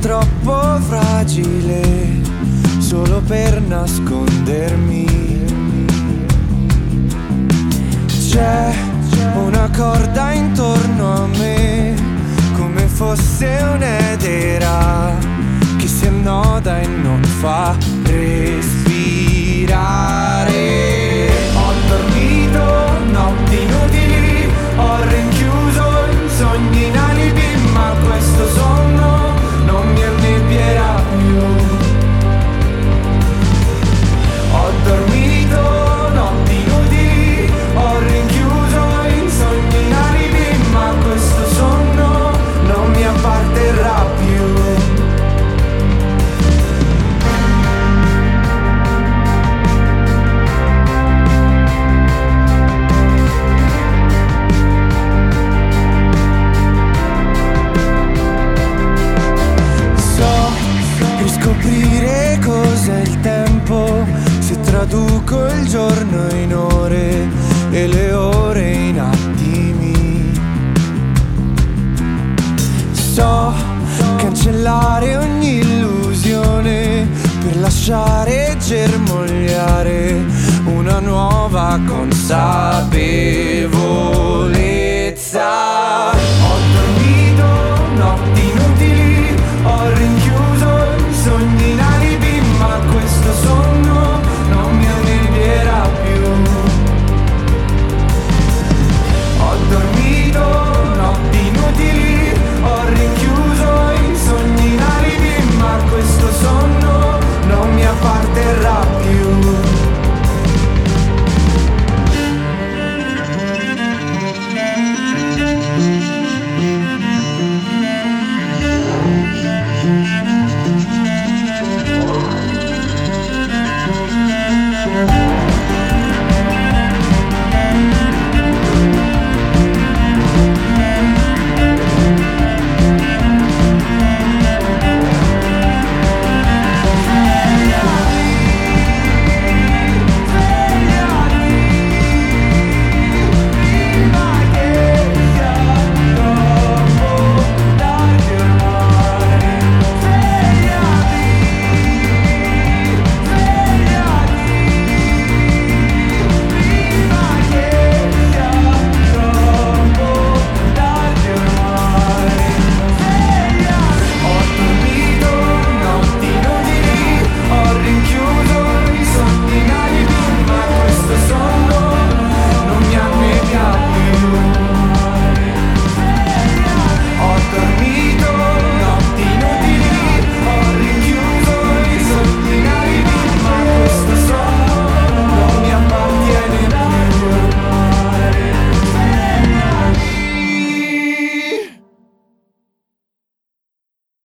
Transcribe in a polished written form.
troppo fragile solo per nascondermi. C'è una corda intorno a me, come fosse un'edera che si annoda e non fa respirare. Ho dormito notti inutili, ho rinchiuso i sogni in alibi, ma questo sonno non mi annebbierà più. Ho dormito notti inutili, ho rinchiuso i sogni in alibi, ma questo sonno non mi apparterrà più. Scoprire cos'è il tempo se traduco il giorno in ore e le ore in attimi. So cancellare ogni illusione per lasciare germogliare una nuova consapevolezza.